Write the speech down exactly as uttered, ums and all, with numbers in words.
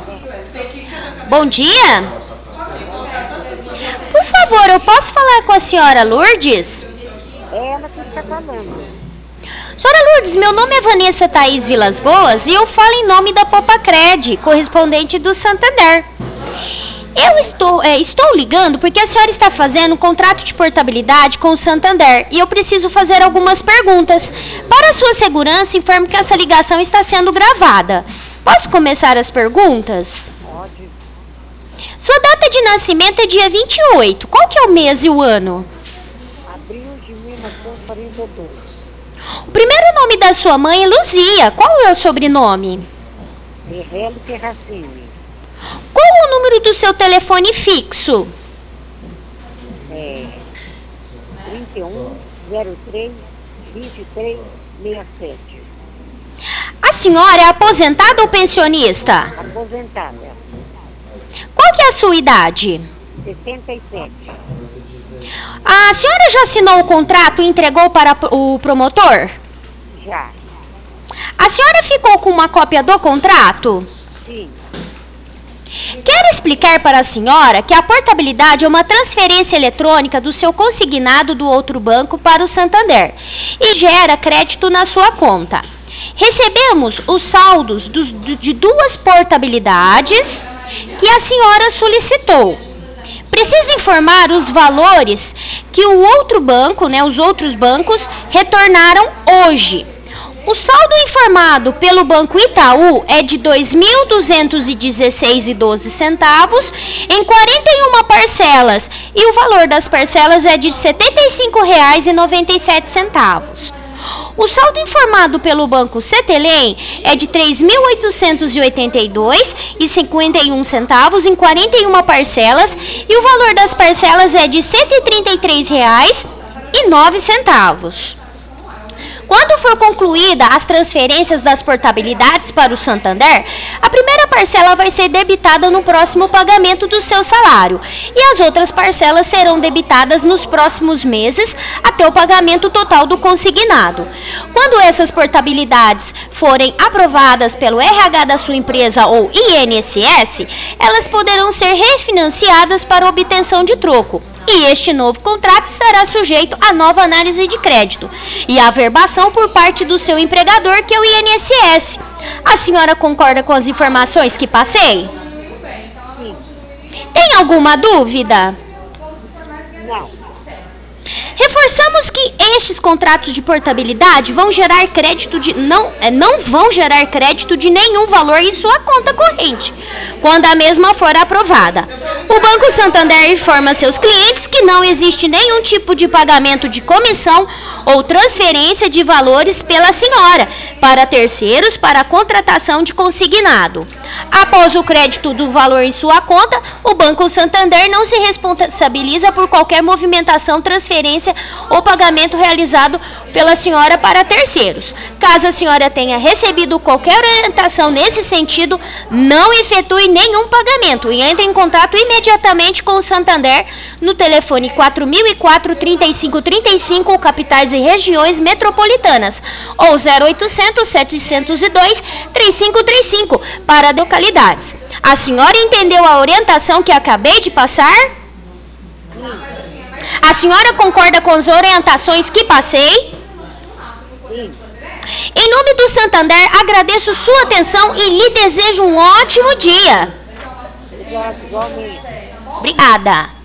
Bom dia. Por favor, eu posso falar com a senhora Lourdes? É ela que está falando. Senhora Lourdes, meu nome é Vanessa Thaís Vilas Boas e eu falo em nome da Popacred, correspondente do Santander. Eu estou, é, estou ligando porque a senhora está fazendo um contrato de portabilidade com o Santander e eu preciso fazer algumas perguntas. Para a sua segurança, informo que essa ligação está sendo gravada. Posso começar as perguntas? Pode. Sua data de nascimento é dia vinte e oito. Qual que é o mês e o ano? Abril de mil novecentos e quarenta e dois. O primeiro nome da sua mãe é Luzia. Qual é o sobrenome? Berrelli Terracini. Qual o número do seu telefone fixo? É trinta e um, zero três, vinte e três, sessenta e sete. A senhora é aposentada ou pensionista? Aposentada. Qual que é a sua idade? sessenta e sete. A senhora já assinou o contrato e entregou para o promotor? Já. A senhora ficou com uma cópia do contrato? Sim. Quero explicar para a senhora que a portabilidade é uma transferência eletrônica do seu consignado do outro banco para o Santander e gera crédito na sua conta. Recebemos os saldos dos, de duas portabilidades que a senhora solicitou. Preciso informar os valores que o outro banco, né, os outros bancos, retornaram hoje. O saldo informado pelo Banco Itaú é de dois mil duzentos e dezesseis reais e doze centavos em quarenta e uma parcelas e o valor das parcelas é de setenta e cinco reais e noventa e sete centavos. O saldo informado pelo Banco Cetelem é de três mil oitocentos e oitenta e dois reais e cinquenta e um centavos em quarenta e uma parcelas e o valor das parcelas é de cento e trinta e três reais e nove centavos. Quando for concluída as transferências das portabilidades para o Santander, a primeira parcela vai ser debitada no próximo pagamento do seu salário e as outras parcelas serão debitadas nos próximos meses até o pagamento total do consignado. Quando essas portabilidades forem aprovadas pelo R H da sua empresa ou I N S S, elas poderão ser refinanciadas para obtenção de troco. E este novo contrato estará sujeito à nova análise de crédito e à averbação por parte do seu empregador, que é o I N S S. A senhora concorda com as informações que passei? Sim. Tem alguma dúvida? Não. Reforçamos que estes contratos de portabilidade vão gerar crédito de não, não vão gerar crédito de nenhum valor em sua conta corrente, quando a mesma for aprovada. O Banco Santander informa seus clientes que não existe nenhum tipo de pagamento de comissão ou transferência de valores pela senhora para terceiros para a contratação de consignado. Após o crédito do valor em sua conta, o Banco Santander não se responsabiliza por qualquer movimentação, transferência ou pagamento realizado pela senhora para terceiros. Caso a senhora tenha recebido qualquer orientação nesse sentido, não efetue nenhum pagamento e entre em contato imediatamente com o Santander no telefone quatro mil e quatro, trinta e cinco trinta e cinco, capitais e regiões metropolitanas, ou zero oitocentos, setecentos e dois, trinta e cinco trinta e cinco para localidades. A senhora entendeu a orientação que acabei de passar? A senhora concorda com as orientações que passei? Sim. Em nome do Santander, agradeço sua atenção e lhe desejo um ótimo dia. Obrigado, igualmente. Obrigada.